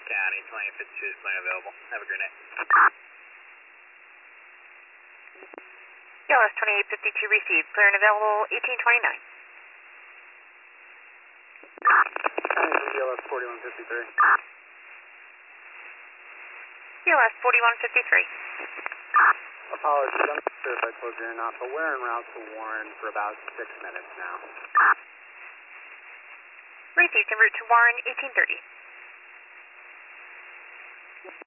County, 2052 is plane available. Have a great night. ELS 2852 received. Clear and available 1829. ELS 4153. ELS 4153. Apologies, I'm not sure if I told you or not, but we're en route to Warren for about 6 minutes now. Received en route to Warren 1830.